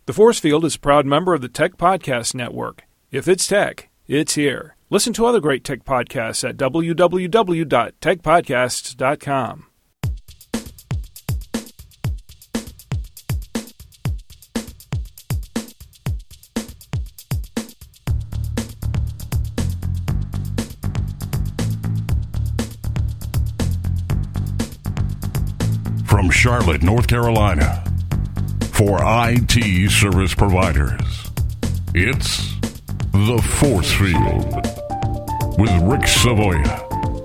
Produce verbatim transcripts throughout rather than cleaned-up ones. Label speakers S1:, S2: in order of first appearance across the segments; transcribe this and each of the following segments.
S1: The Force Field is a proud member of the Tech Podcast Network. If it's tech, it's here. Listen to other great tech podcasts at w w w dot tech podcasts dot com.
S2: From Charlotte, North Carolina, for I T service providers, it's The Force Field with Rick Savoya.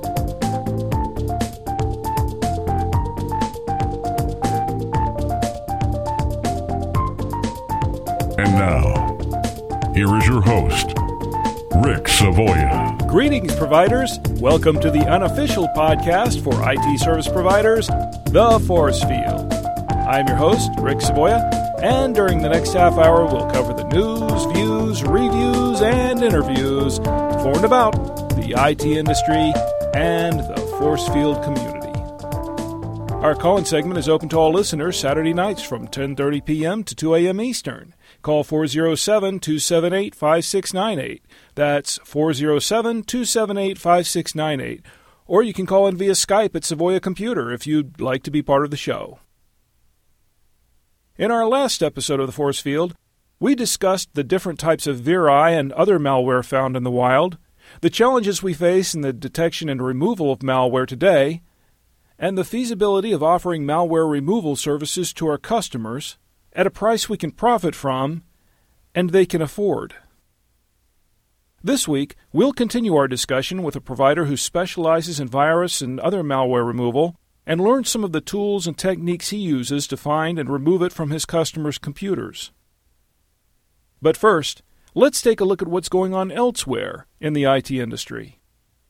S2: And now, here is your host, Rick Savoya.
S1: Greetings, providers. Welcome to the unofficial podcast for I T service providers, The Force Field. I'm your host, Rick Savoya, and during the next half hour, we'll cover the news, views, reviews, and interviews for and about the I T industry and the Force Field community. Our call-in segment is open to all listeners Saturday nights from ten thirty p.m. to two a.m. Eastern. Call four oh seven, two seven eight, five six nine eight. That's four oh seven, two seven eight, five six nine eight. Or you can call in via Skype at Savoya Computer if you'd like to be part of the show. In our last episode of the Force Field, we discussed the different types of viri and other malware found in the wild, the challenges we face in the detection and removal of malware today, and the feasibility of offering malware removal services to our customers at a price we can profit from and they can afford. This week, we'll continue our discussion with a provider who specializes in virus and other malware removal and learn some of the tools and techniques he uses to find and remove it from his customers' computers. But first, let's take a look at what's going on elsewhere in the I T industry.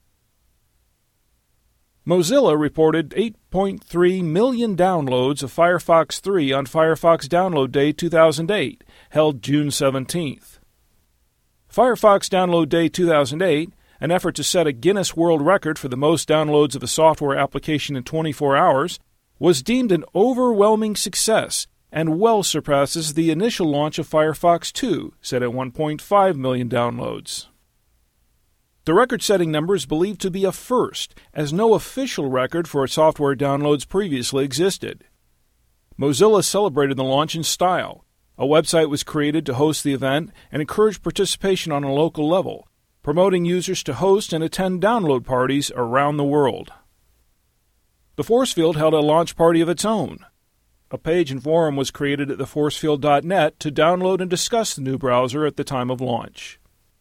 S1: Mozilla reported eight point three million downloads of Firefox three on Firefox Download Day two thousand eight, held June seventeenth. Firefox Download Day two thousand eight, an effort to set a Guinness World Record for the most downloads of a software application in twenty-four hours, was deemed an overwhelming success and well surpasses the initial launch of Firefox two, set at one point five million downloads. The record-setting number is believed to be a first, as no official record for software downloads previously existed. Mozilla celebrated the launch in style. A website was created to host the event and encourage participation on a local level, promoting users to host and attend download parties around the world. The Force Field held a launch party of its own. A page and forum was created at the force field dot net to download and discuss the new browser at the time of launch.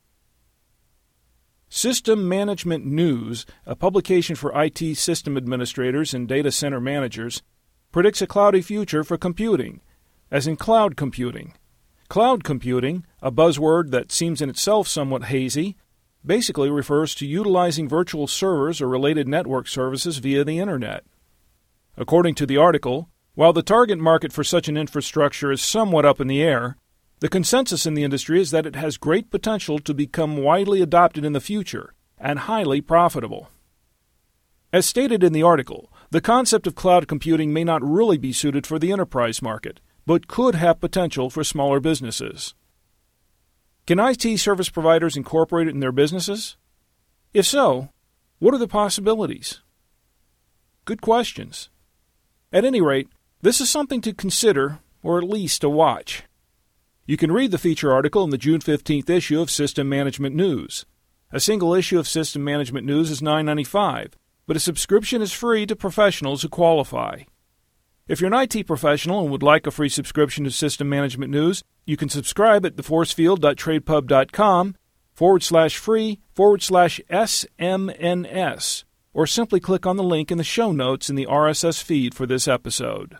S1: System Management News, a publication for I T system administrators and data center managers, predicts a cloudy future for computing, as in cloud computing. Cloud computing, a buzzword that seems in itself somewhat hazy, basically refers to utilizing virtual servers or related network services via the Internet. According to the article, while the target market for such an infrastructure is somewhat up in the air, the consensus in the industry is that it has great potential to become widely adopted in the future and highly profitable. As stated in the article, the concept of cloud computing may not really be suited for the enterprise market, but could have potential for smaller businesses. Can I T service providers incorporate it in their businesses? If so, what are the possibilities? Good questions. At any rate, this is something to consider, or at least to watch. You can read the feature article in the June fifteenth issue of System Management News. A single issue of System Management News is nine dollars and ninety-five cents, but a subscription is free to professionals who qualify. If you're an I T professional and would like a free subscription to System Management News, you can subscribe at theforcefield.tradepub.com forward slash free forward slash SMNS, or simply click on the link in the show notes in the R S S feed for this episode.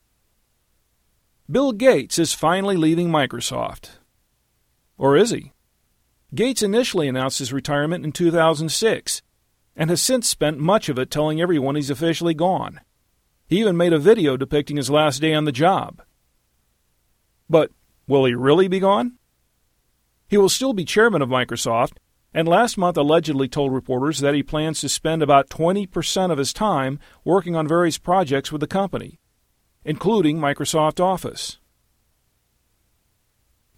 S1: Bill Gates is finally leaving Microsoft. Or is he? Gates initially announced his retirement in two thousand six, and has since spent much of it telling everyone he's officially gone. He even made a video depicting his last day on the job. But will he really be gone? He will still be chairman of Microsoft, and last month allegedly told reporters that he plans to spend about twenty percent of his time working on various projects with the company, including Microsoft Office.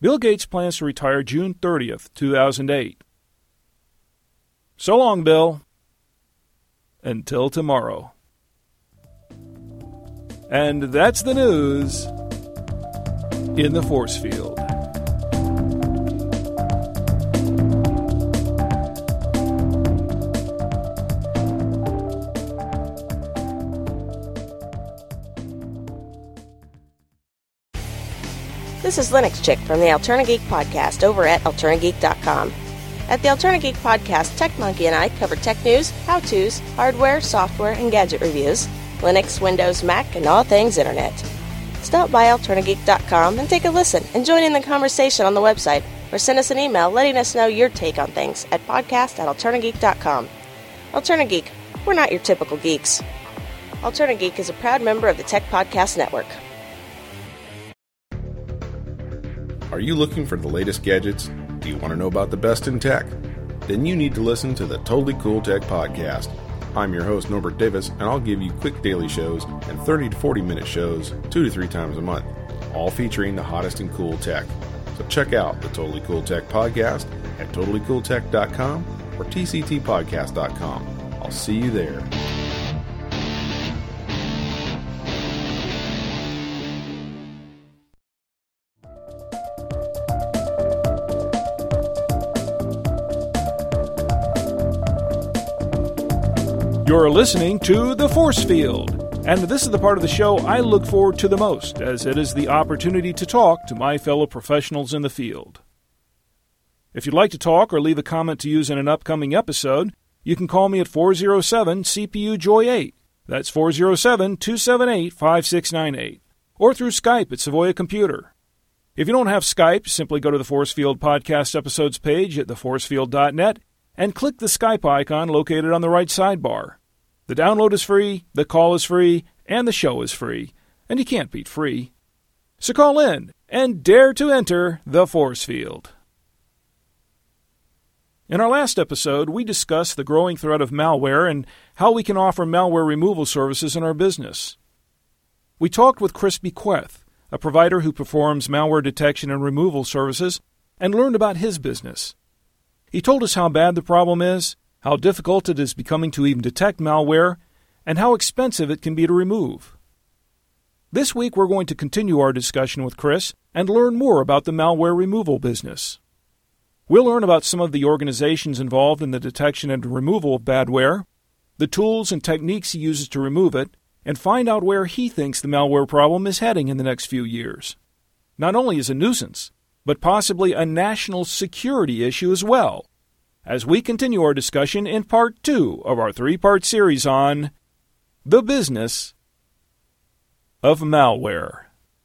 S1: Bill Gates plans to retire June thirtieth, two thousand eight. So long, Bill. Until tomorrow. And that's the news in the force field.
S3: This is Linux Chick from the Alterna Geek Podcast over at alterna geek dot com. At the Alterna Geek Podcast, Tech Monkey and I cover tech news, how-tos, hardware, software, and gadget reviews, Linux, Windows, Mac, and all things Internet. Stop by alterna geek dot com and take a listen and join in the conversation on the website, or send us an email letting us know your take on things at podcast at alterna geek dot com. Alterna Geek, we're not your typical geeks. Alterna Geek is a proud member of the Tech Podcast Network.
S4: Are you looking for the latest gadgets? Do you want to know about the best in tech? Then you need to listen to the Totally Cool Tech Podcast. I'm your host, Norbert Davis, and I'll give you quick daily shows and thirty to forty minute shows two to three times a month, all featuring the hottest in cool tech. So check out the Totally Cool Tech Podcast at totally cool tech dot com or t c t podcast dot com. I'll see you there.
S1: You're listening to The Force Field, and this is the part of the show I look forward to the most, as it is the opportunity to talk to my fellow professionals in the field. If you'd like to talk or leave a comment to use in an upcoming episode, you can call me at four oh seven C P U Joy eight. That's four oh seven, two seven eight, five six nine eight. Or through Skype at Savoya Computer. If you don't have Skype, simply go to the Force Field Podcast Episodes page at the force field dot net and click the Skype icon located on the right sidebar. The download is free, the call is free, and the show is free. And you can't beat free. So call in and dare to enter the force field. In our last episode, we discussed the growing threat of malware and how we can offer malware removal services in our business. We talked with Chris Bequeth, a provider who performs malware detection and removal services, and learned about his business. He told us how bad the problem is, how difficult it is becoming to even detect malware, and how expensive it can be to remove. This week we're going to continue our discussion with Chris and learn more about the malware removal business. We'll learn about some of the organizations involved in the detection and removal of badware, the tools and techniques he uses to remove it, and find out where he thinks the malware problem is heading in the next few years. Not only as a nuisance, but possibly a national security issue as well, as we continue our discussion in part two of our three-part series on the business of malware.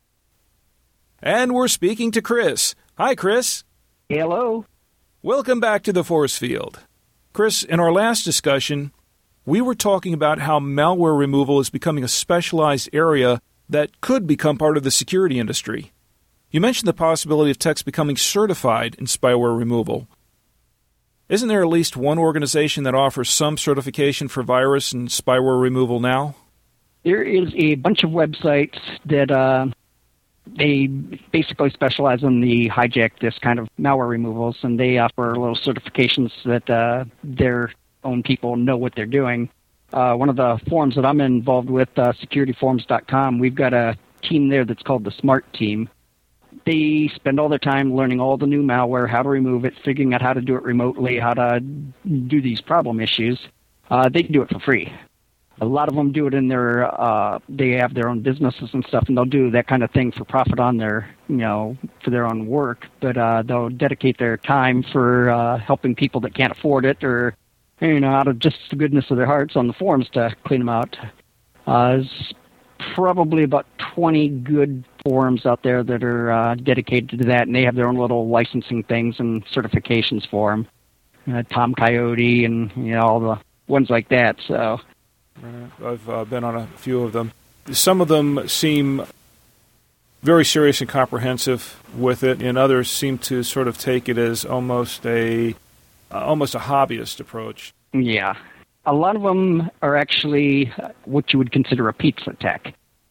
S1: And we're speaking to Chris. Hi, Chris.
S5: Hello.
S1: Welcome back to the Force Field. Chris, in our last discussion, we were talking about how malware removal is becoming a specialized area that could become part of the security industry. You mentioned the possibility of techs becoming certified in spyware removal. Isn't there at least one organization that offers some certification for virus and spyware removal now?
S5: There is a bunch of websites that uh, they basically specialize in the hijack this kind of malware removals, and they offer little certifications that uh, their own people know what they're doing. Uh, one of the forums that I'm involved with, uh, security forums dot com, we've got a team there that's called the SMART team. They spend all their time learning all the new malware, how to remove it, figuring out how to do it remotely, how to do these problem issues. Uh, they can do it for free. A lot of them do it in their, uh, they have their own businesses and stuff, and they'll do that kind of thing for profit on their, you know, for their own work. But uh, they'll dedicate their time for uh, helping people that can't afford it, or, you know, out of just the goodness of their hearts on the forums to clean them out. Uh, there's probably about twenty good forums out there that are uh, dedicated to that, and they have their own little licensing things and certifications for them. Uh, Tom Coyote and, you know, all the ones like that. So
S1: I've uh, been on a few of them. Some of them seem very serious and comprehensive with it, and others seem to sort of take it as almost a uh, almost a hobbyist approach.
S5: Yeah. A lot of them are actually what you would consider a pizza tech.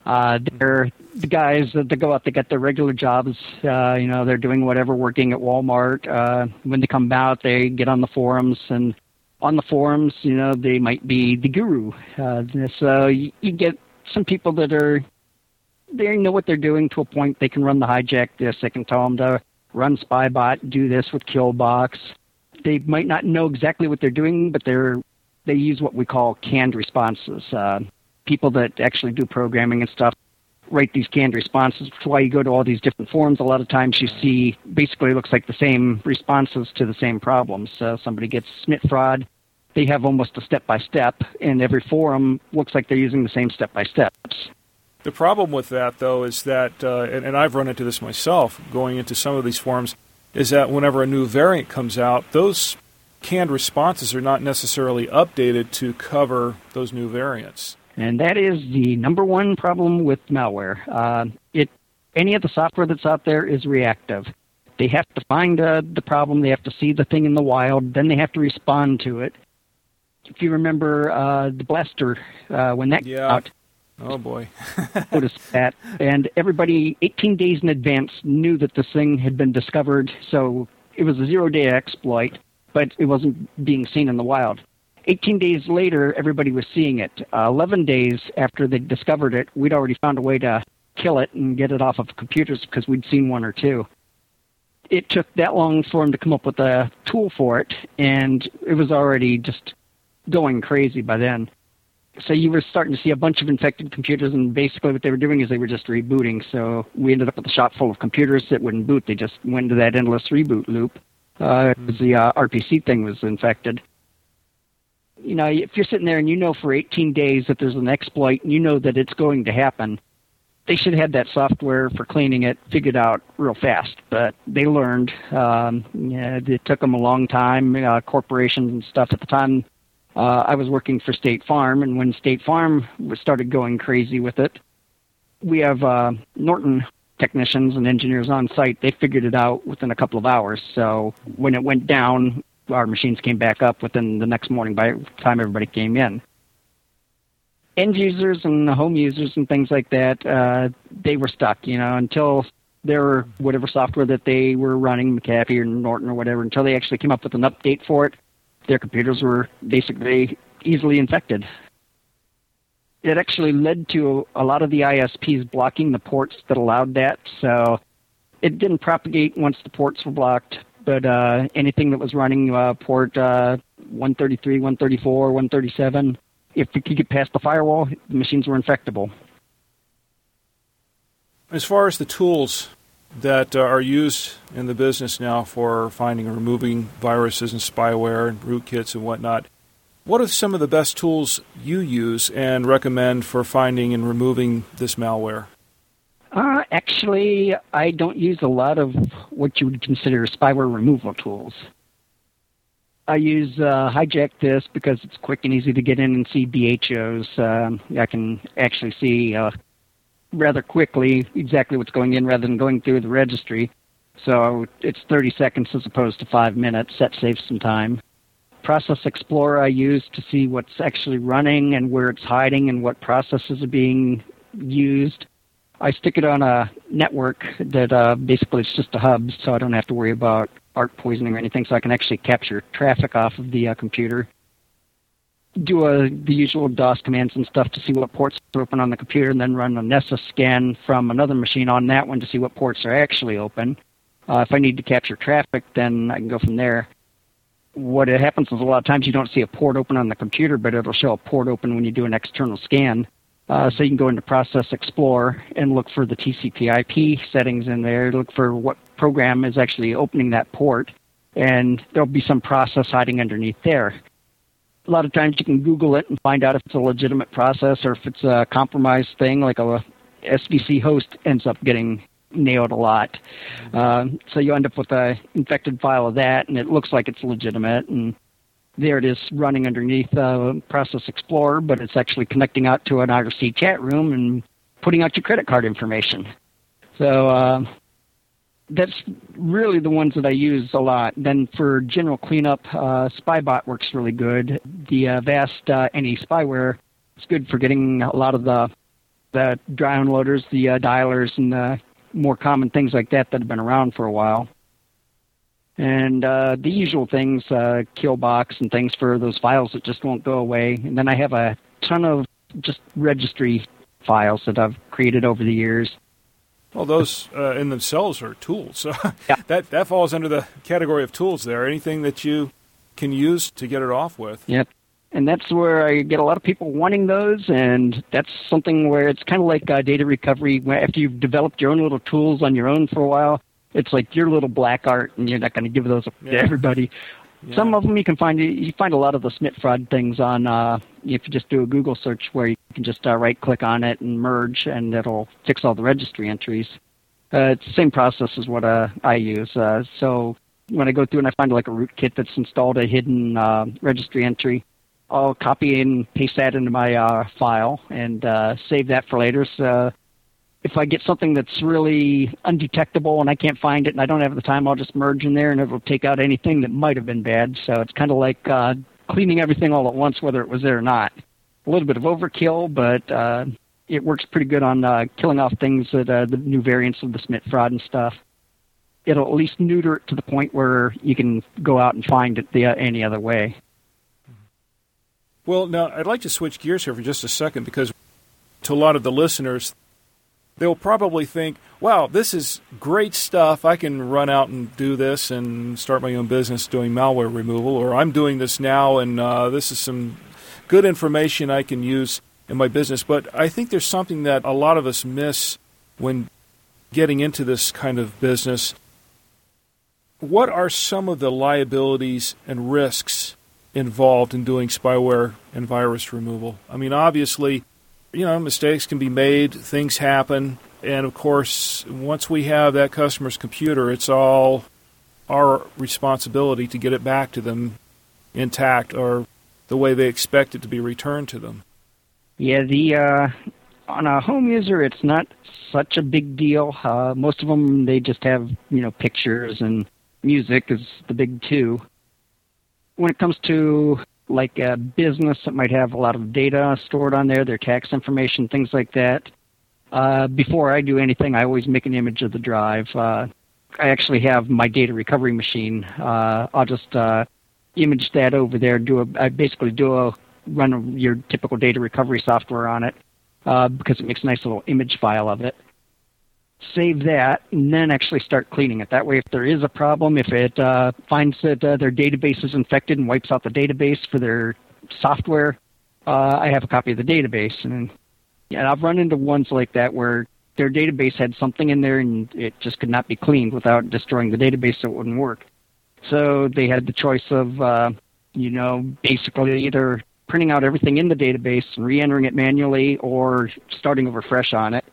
S5: Uh, they're the guys that they go out, they get their regular jobs. Uh, you know, they're doing whatever, working at Walmart. Uh, when they come out, they get on the forums, and on the forums, you know, they might be the guru. Uh, so you, you get some people that are, they know what they're doing to a point. They can run the hijack disk. They can tell them to run Spybot, do this with Killbox. They might not know exactly what they're doing, but they're they use what we call canned responses. Uh, people that actually do programming and stuff write these canned responses. That's why you go to all these different forums. A lot of times you see basically looks like the same responses to the same problems. So somebody gets S M I T fraud. They have almost a step-by-step, and every forum looks like they're using the same step-by-steps.
S1: The problem with that, though, is that, uh, and, and I've run into this myself going into some of these forums, is that whenever a new variant comes out, those canned responses are not necessarily updated to cover those new variants.
S5: And that is the number one problem with malware. Uh, it any of the software that's out there is reactive. They have to find uh, the problem, they have to see the thing in the wild, then they have to respond to it. If you remember uh, the Blaster, uh, when that
S1: yeah.
S5: came out,
S1: oh boy,
S5: noticed that, and everybody eighteen days in advance knew that this thing had been discovered, so it was a zero-day exploit, but it wasn't being seen in the wild. eighteen days later, everybody was seeing it. Uh, eleven days after they discovered it, we'd already found a way to kill it and get it off of computers because we'd seen one or two. It took that long for them to come up with a tool for it, and it was already just going crazy by then. So you were starting to see a bunch of infected computers, and basically what they were doing is they were just rebooting. So we ended up with a shop full of computers that wouldn't boot. They just went into that endless reboot loop uh, because the uh, R P C thing was infected. You know, if you're sitting there and you know for eighteen days that there's an exploit and you know that it's going to happen, they should have that software for cleaning it figured out real fast. But they learned. Um, yeah, it took them a long time. Uh, corporations and stuff at the time. Uh, I was working for State Farm, and when State Farm started going crazy with it, we have uh, Norton technicians and engineers on site. They figured it out within a couple of hours. So when it went down, our machines came back up within the next morning by the time everybody came in. End users and home users and things like that, uh, they were stuck, you know, until their whatever software that they were running, McAfee or Norton or whatever, until they actually came up with an update for it. Their computers were basically easily infected. It actually led to a lot of the I S Ps blocking the ports that allowed that, so it didn't propagate once the ports were blocked, but uh, anything that was running uh, port uh, one thirty-three, one thirty-four, one thirty-seven, if it could get past the firewall, the machines were infectable.
S1: As far as the tools that uh, are used in the business now for finding and removing viruses and spyware and rootkits and whatnot, what are some of the best tools you use and recommend for finding and removing this malware?
S5: Uh, actually, I don't use a lot of what you would consider spyware removal tools. I use uh, Hijack Disk because it's quick and easy to get in and see B H Os. Um, I can actually see uh, rather quickly exactly what's going in rather than going through the registry. So it's thirty seconds as opposed to five minutes. That saves some time. Process Explorer I use to see what's actually running and where it's hiding and what processes are being used. I stick it on a network that uh, basically it's just a hub, so I don't have to worry about arc poisoning or anything, so I can actually capture traffic off of the uh, computer. Do a, the usual DOS commands and stuff to see what ports are open on the computer, and then run a Nessus scan from another machine on that one to see what ports are actually open. Uh, if I need to capture traffic, then I can go from there. What happens is a lot of times you don't see a port open on the computer, but it'll show a port open when you do an external scan. Uh, so you can go into Process Explorer and look for the T C P I P settings in there, look for what program is actually opening that port, and there'll be some process hiding underneath there. A lot of times you can Google it and find out if it's a legitimate process or if it's a compromised thing, like a S V C host ends up getting nailed a lot. Uh, so you end up with an infected file of that, and it looks like it's legitimate, and there it is running underneath uh, Process Explorer, but it's actually connecting out to an I R C chat room and putting out your credit card information. So uh, that's really the ones that I use a lot. Then for general cleanup, uh, Spybot works really good. The uh, Vast uh, Any Spyware is good for getting a lot of the the downloaders, the uh, dialers, and the more common things like that that have been around for a while. And uh, the usual things, uh, Killbox and things for those files that just won't go away. And then I have a ton of just registry files that I've created over the years.
S1: Well, those uh, in themselves are tools. So
S5: yeah.
S1: that that falls under the category of tools there. Anything that you can use to get it off with.
S5: Yep. And that's where I get a lot of people wanting those, and that's something where it's kind of like uh, data recovery. After you've developed your own little tools on your own for a while, it's like your little black art, and you're not going to give those
S1: yeah.
S5: to everybody.
S1: Yeah.
S5: Some of them you can find. You find a lot of the S M I T fraud things on, uh, if you just do a Google search where you can just uh, right-click on it and merge, and it'll fix all the registry entries. Uh, it's the same process as what uh, I use. Uh, so when I go through and I find like a rootkit that's installed a hidden uh, registry entry, I'll copy and paste that into my uh, file and uh, save that for later. So if I get something that's really undetectable and I can't find it and I don't have the time, I'll just merge in there and it will take out anything that might have been bad. So it's kind of like uh, cleaning everything all at once, whether it was there or not. A little bit of overkill, but uh, it works pretty good on uh, killing off things that uh, the new variants of the S M I T fraud and stuff. It'll at least neuter it to the point where you can go out and find it the, uh, any other way.
S1: Well, now, I'd like to switch gears here for just a second because to a lot of the listeners, they'll probably think, wow, this is great stuff. I can run out and do this and start my own business doing malware removal, or I'm doing this now and uh, this is some good information I can use in my business. But I think there's something that a lot of us miss when getting into this kind of business. What are some of the liabilities and risks involved in doing spyware and virus removal? I mean, obviously, you know, mistakes can be made, things happen, and of course, once we have that customer's computer, it's all our responsibility to get it back to them intact or the way they expect it to be returned to them.
S5: Yeah, the uh, on a home user, it's not such a big deal. Uh, most of them, they just have, you know, pictures, and music is the big two. When it comes to like a business that might have a lot of data stored on there, their tax information, things like that, uh, before I do anything, I always make an image of the drive. Uh, I actually have my data recovery machine. Uh, I'll just uh, image that over there. Do a I basically do a run a, your typical data recovery software on it uh, because it makes a nice little image file of it. Save that, and then actually start cleaning it. That way, if there is a problem, if it uh, finds that uh, their database is infected and wipes out the database for their software, uh, I have a copy of the database. And, and I've run into ones like that where their database had something in there and it just could not be cleaned without destroying the database, so it wouldn't work. So they had the choice of, uh, you know, basically either printing out everything in the database and re-entering it manually or starting over fresh on it.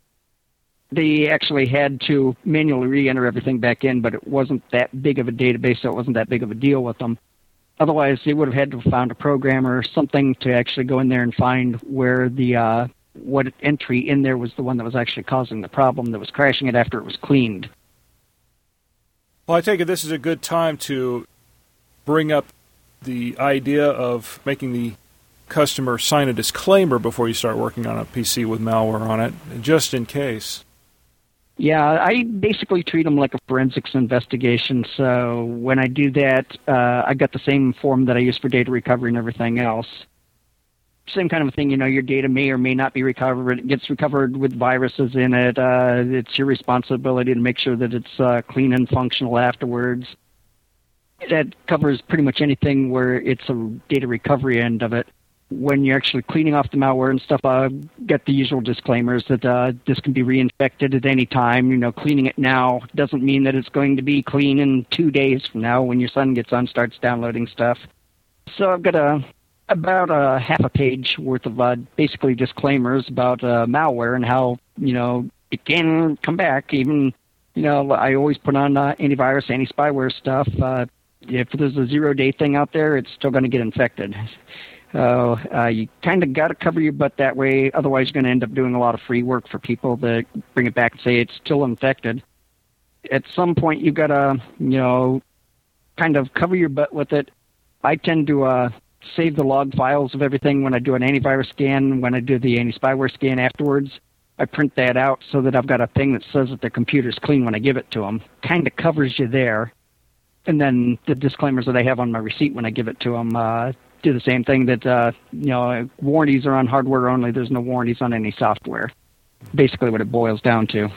S5: They actually had to manually re-enter everything back in, but it wasn't that big of a database, so it wasn't that big of a deal with them. Otherwise, they would have had to have found a programmer or something to actually go in there and find where the uh, what entry in there was the one that was actually causing the problem, that was crashing it after it was cleaned.
S1: Well, I take it this is a good time to bring up the idea of making the customer sign a disclaimer before you start working on a P C with malware on it, just in case.
S5: Yeah, I basically treat them like a forensics investigation. So when I do that, uh, I got the same form that I use for data recovery and everything else. Same kind of thing, you know, your data may or may not be recovered. It gets recovered with viruses in it. Uh, it's your responsibility to make sure that it's uh, clean and functional afterwards. That covers pretty much anything where it's a data recovery end of it. When you're actually cleaning off the malware and stuff, uh, get the usual disclaimers that uh, this can be reinfected at any time. You know, cleaning it now doesn't mean that it's going to be clean in two days from now when your son gets on, starts downloading stuff. So I've got a about a half a page worth of uh, basically disclaimers about uh, malware and how, you know, it can come back. Even, you know, I always put on uh, antivirus, anti-spyware stuff. Uh, if there's a zero-day thing out there, it's still going to get infected. So uh, you kind of got to cover your butt that way. Otherwise, you're going to end up doing a lot of free work for people that bring it back and say it's still infected. At some point, you've got to, you know, kind of cover your butt with it. I tend to uh, save the log files of everything when I do an antivirus scan, when I do the anti-spyware scan afterwards. I print that out so that I've got a thing that says that their computer's clean when I give it to them. Kind of covers you there. And then the disclaimers that I have on my receipt when I give it to them uh, do the same thing, that uh, you know, warranties are on hardware only. There's no warranties on any software. Basically what it boils down to.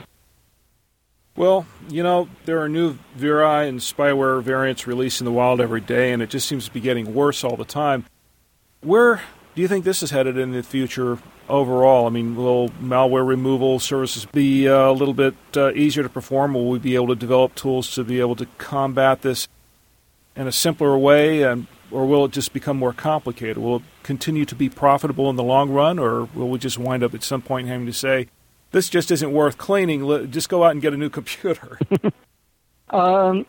S1: Well, you know, there are new viri and spyware variants released in the wild every day, and it just seems to be getting worse all the time. Where do you think this is headed in the future overall? I mean, will malware removal services be uh, a little bit uh, easier to perform? Will we be able to develop tools to be able to combat this in a simpler way, and or will it just become more complicated? Will it continue to be profitable in the long run, or will we just wind up at some point having to say, this just isn't worth cleaning, just go out and get a new computer?
S5: um,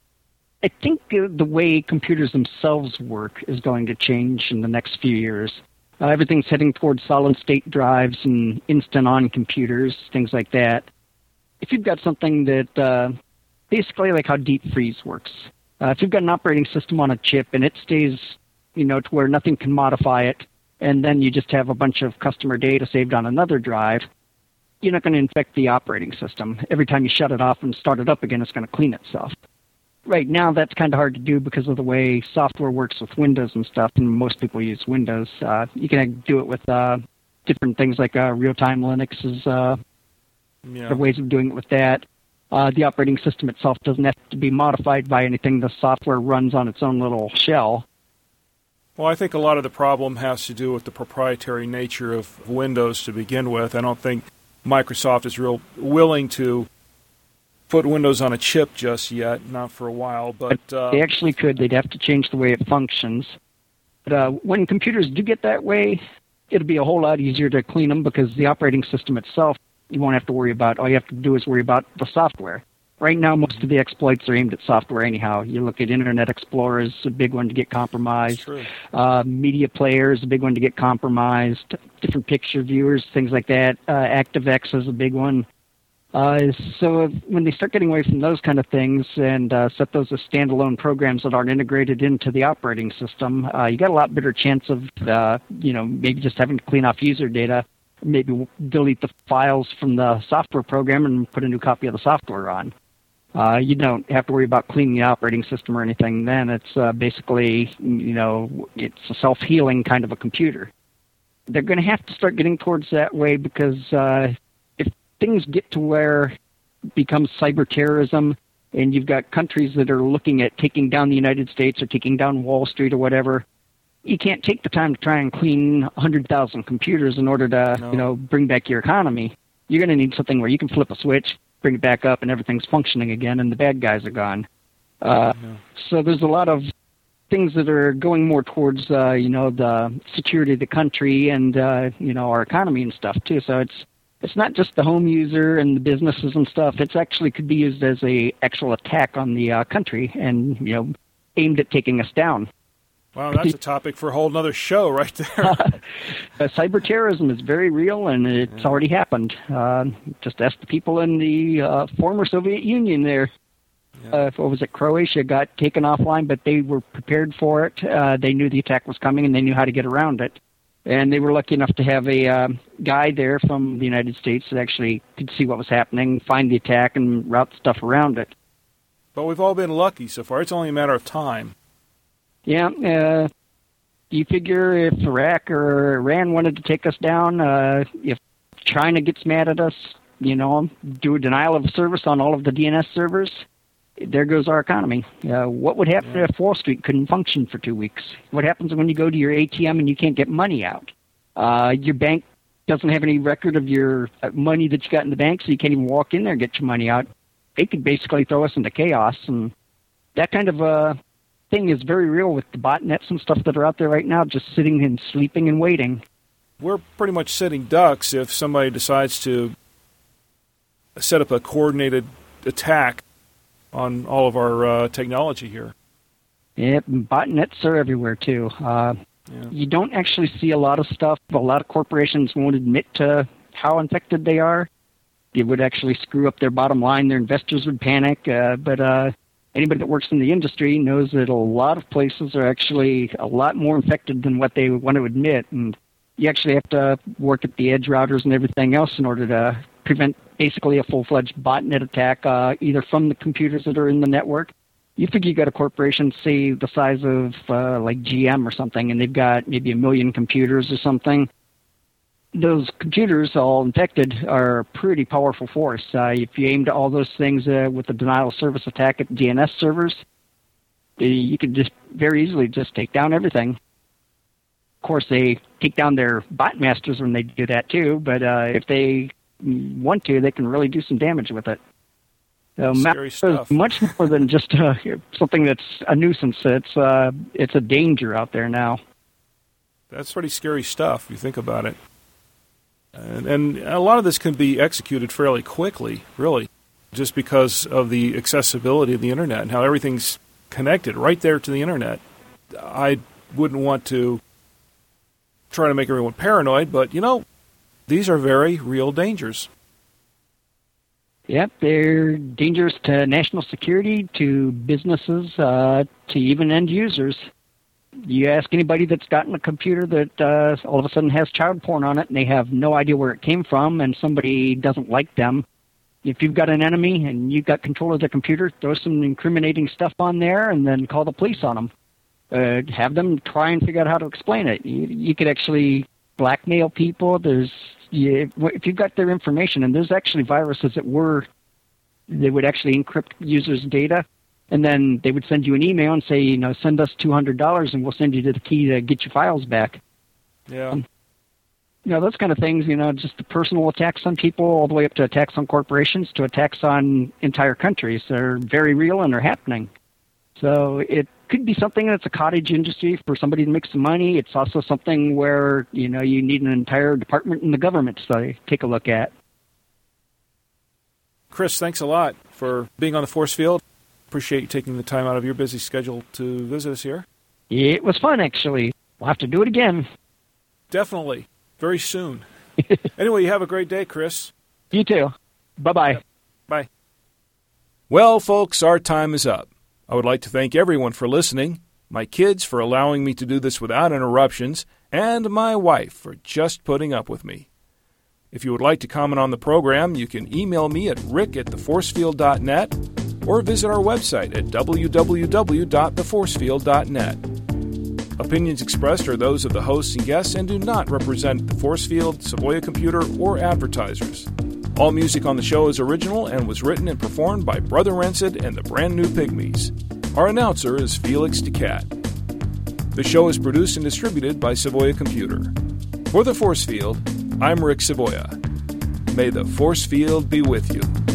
S5: I think the way computers themselves work is going to change in the next few years. Uh, everything's heading towards solid-state drives and instant-on computers, things like that. If you've got something that, uh, basically like how deep freeze works, uh, if you've got an operating system on a chip and it stays, you know, to where nothing can modify it, and then you just have a bunch of customer data saved on another drive, you're not going to infect the operating system. Every time you shut it off and start it up again, it's going to clean itself. Right now, that's kind of hard to do because of the way software works with Windows and stuff, and most people use Windows. Uh, you can do it with uh, different things like uh, real-time Linux is uh, yeah. There are ways of doing it with that. Uh, the operating system itself doesn't have to be modified by anything. The software runs on its own little shell.
S1: Well, I think a lot of the problem has to do with the proprietary nature of Windows to begin with. I don't think Microsoft is real willing to put Windows on a chip just yet, not for a while. But uh,
S5: they actually could. They'd have to change the way it functions. But uh, when computers do get that way, it'll be a whole lot easier to clean them because the operating system itself, you won't have to worry about. All you have to do is worry about the software. Right now, most of the exploits are aimed at software anyhow. You look at Internet Explorer is a big one to get compromised. Uh, media Player is a big one to get compromised. Different picture viewers, things like that. Uh, ActiveX is a big one. Uh, so if, when they start getting away from those kind of things and uh, set those as standalone programs that aren't integrated into the operating system, uh, you got a lot better chance of, uh, you know, maybe just having to clean off user data, maybe delete the files from the software program and put a new copy of the software on. Uh, you don't have to worry about cleaning the operating system or anything then. It's uh, basically, you know, it's a self-healing kind of a computer. They're going to have to start getting towards that way because uh, if things get to where it becomes cyber terrorism and you've got countries that are looking at taking down the United States or taking down Wall Street or whatever, you can't take the time to try and clean one hundred thousand computers in order to, no. you know, bring back your economy. You're going to need something where you can flip a switch, bring it back up, and everything's functioning again, and the bad guys are gone. Uh, yeah. So there's a lot of things that are going more towards, uh, you know, the security of the country and, uh, you know, our economy and stuff, too. So it's it's not just the home user and the businesses and stuff. It's actually could be used as a actual attack on the uh, country and, you know, aimed at taking us down.
S1: Wow, that's a topic for a whole other show right there.
S5: uh, cyber terrorism is very real, and it's yeah. already happened. Uh, just ask the people in the uh, former Soviet Union there. Yeah. Uh, what was it, Croatia got taken offline, but they were prepared for it. Uh, they knew the attack was coming, and they knew how to get around it. And they were lucky enough to have a uh, guy there from the United States that actually could see what was happening, find the attack, and route stuff around it.
S1: But we've all been lucky so far. It's only a matter of time.
S5: Yeah, uh, you figure if Iraq or Iran wanted to take us down, uh, if China gets mad at us, you know, do a denial of service on all of the D N S servers, there goes our economy. Uh, what would happen yeah. if Wall Street couldn't function for two weeks? What happens when you go to your A T M and you can't get money out? Uh, your bank doesn't have any record of your money that you got in the bank, so you can't even walk in there and get your money out. They could basically throw us into chaos, and that kind of uh, thing is very real with the botnets and stuff that are out there right now, just sitting and sleeping and waiting.
S1: We're pretty much sitting ducks if somebody decides to set up a coordinated attack on all of our uh, technology here.
S5: Yeah, botnets are everywhere, too. Uh, yeah. You don't actually see a lot of stuff. A lot of corporations won't admit to how infected they are. It would actually screw up their bottom line. Their investors would panic. Uh, but uh, anybody that works in the industry knows that a lot of places are actually a lot more infected than what they want to admit. And you actually have to work at the edge routers and everything else in order to prevent basically a full-fledged botnet attack, uh, either from the computers that are in the network. You figure you got a corporation, say, the size of uh, like G M or something, and they've got maybe a million computers or something. Those computers, all infected, are a pretty powerful force. Uh, if you aimed all those things uh, with a denial of service attack at D N S servers, you could just very easily just take down everything. Of course, they take down their bot masters when they do that too, but uh, if they want to, they can really do some damage with it. So
S1: Scary stuff.
S5: Is much more than just uh, something that's a nuisance. It's uh, it's a danger out there now.
S1: That's pretty scary stuff, if you think about it. And, and a lot of this can be executed fairly quickly, really, just because of the accessibility of the Internet and how everything's connected right there to the Internet. I wouldn't want to try to make everyone paranoid, but, you know, these are very real dangers.
S5: Yep, they're dangerous to national security, to businesses, uh, to even end users. You ask anybody that's gotten a computer that uh, all of a sudden has child porn on it and they have no idea where it came from and somebody doesn't like them. If you've got an enemy and you've got control of the computer, throw some incriminating stuff on there and then call the police on them. Uh, have them try and figure out how to explain it. You, you could actually blackmail people. There's you, if you've got their information, and there's actually viruses that were, they would actually encrypt users' data, and then they would send you an email and say, you know, send us two hundred dollars and we'll send you the key to get your files back.
S1: Yeah.
S5: Um, you know, those kind of things, you know, just the personal attacks on people all the way up to attacks on corporations to attacks on entire countries. They're very real and they're happening. So it could be something that's a cottage industry for somebody to make some money. It's also something where, you know, you need an entire department in the government to take a look at.
S1: Chris, thanks a lot for being on the force field. Appreciate you taking the time out of your busy schedule to visit us here.
S5: It was fun, actually. We'll have to do it again.
S1: Definitely. Very soon. Anyway, you have a great day, Chris.
S5: You too. Bye-bye.
S1: Yep. Bye. Well, folks, our time is up. I would like to thank everyone for listening, my kids for allowing me to do this without interruptions, and my wife for just putting up with me. If you would like to comment on the program, you can email me at rick at the forcefield dot net or visit our website at w w w dot the forcefield dot net. Opinions expressed are those of the hosts and guests and do not represent the Forcefield, Savoya Computer, or advertisers. All music on the show is original and was written and performed by Brother Rancid and the Brand New Pygmies. Our announcer is Felix DeCat. The show is produced and distributed by Savoya Computer. For the Forcefield, I'm Rick Savoya. May the Forcefield be with you.